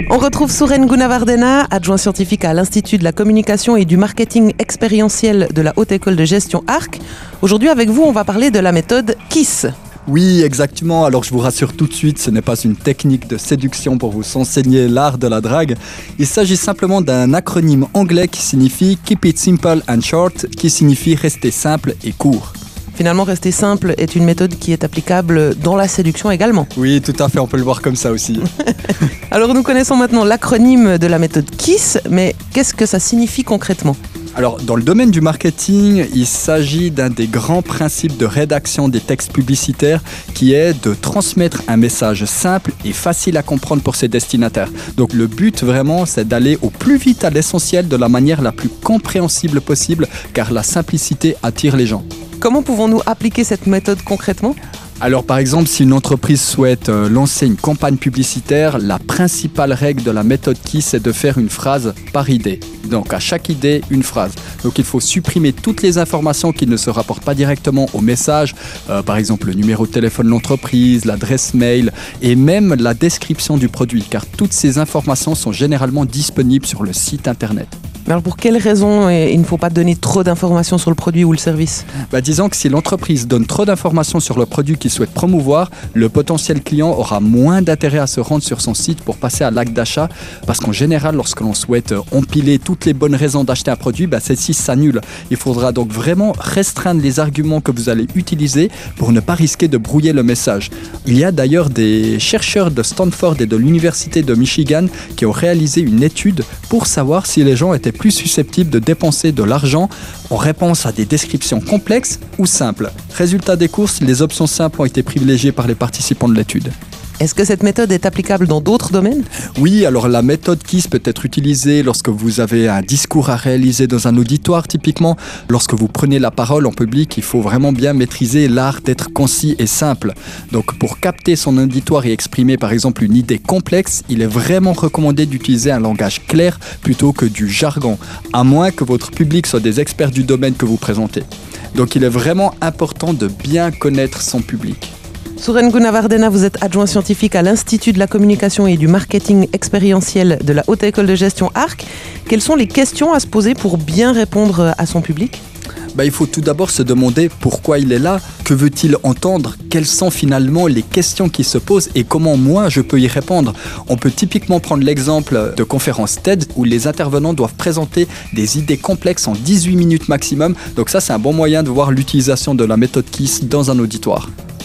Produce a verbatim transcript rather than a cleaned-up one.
On retrouve Suren Gunawardena, adjoint scientifique à l'Institut de la communication et du marketing expérientiel de la Haute École de Gestion Arc. Aujourd'hui, avec vous, on va parler de la méthode KISS. Oui, exactement. Alors je vous rassure tout de suite, ce n'est pas une technique de séduction pour vous enseigner l'art de la drague. Il s'agit simplement d'un acronyme anglais qui signifie Keep it simple and short, qui signifie rester simple et court. Finalement, rester simple est une méthode qui est applicable dans la séduction également. Oui, tout à fait, on peut le voir comme ça aussi. Alors nous connaissons maintenant l'acronyme de la méthode KISS, mais qu'est-ce que ça signifie concrètement ? Alors, dans le domaine du marketing, il s'agit d'un des grands principes de rédaction des textes publicitaires qui est de transmettre un message simple et facile à comprendre pour ses destinataires. Donc, le but vraiment, c'est d'aller au plus vite à l'essentiel de la manière la plus compréhensible possible, car la simplicité attire les gens. Comment pouvons-nous appliquer cette méthode concrètement ? Alors par exemple, si une entreprise souhaite euh, lancer une campagne publicitaire, la principale règle de la méthode KISS, c'est de faire une phrase par idée. Donc à chaque idée, une phrase. Donc il faut supprimer toutes les informations qui ne se rapportent pas directement au message, euh, par exemple le numéro de téléphone de l'entreprise, l'adresse mail et même la description du produit, car toutes ces informations sont généralement disponibles sur le site internet. Mais alors pour quelles raisons il ne faut pas donner trop d'informations sur le produit ou le service ? Bah, disons que si l'entreprise donne trop d'informations sur le produit qu'il souhaite promouvoir, le potentiel client aura moins d'intérêt à se rendre sur son site pour passer à l'acte d'achat, parce qu'en général, lorsque l'on souhaite empiler toutes les bonnes raisons d'acheter un produit, bah, celle-ci s'annule. Il faudra donc vraiment restreindre les arguments que vous allez utiliser pour ne pas risquer de brouiller le message. Il y a d'ailleurs des chercheurs de Stanford et de l'Université de Michigan qui ont réalisé une étude pour savoir si les gens étaient plus susceptibles de dépenser de l'argent en réponse à des descriptions complexes ou simples. Résultat des courses, les options simples ont été privilégiées par les participants de l'étude. Est-ce que cette méthode est applicable dans d'autres domaines ? Oui, alors la méthode KISS peut être utilisée lorsque vous avez un discours à réaliser dans un auditoire, typiquement. Lorsque vous prenez la parole en public, il faut vraiment bien maîtriser l'art d'être concis et simple. Donc pour capter son auditoire et exprimer par exemple une idée complexe, il est vraiment recommandé d'utiliser un langage clair plutôt que du jargon, à moins que votre public soit des experts du domaine que vous présentez. Donc il est vraiment important de bien connaître son public. Suren Gunawardena, vous êtes adjoint scientifique à l'Institut de la communication et du marketing expérientiel de la Haute École de Gestion Arc. Quelles sont les questions à se poser pour bien répondre à son public ? Bah, il faut tout d'abord se demander pourquoi il est là, que veut-il entendre, quelles sont finalement les questions qui se posent et comment moi je peux y répondre. On peut typiquement prendre l'exemple de conférences TED où les intervenants doivent présenter des idées complexes en dix-huit minutes maximum. Donc ça, c'est un bon moyen de voir l'utilisation de la méthode KISS dans un auditoire.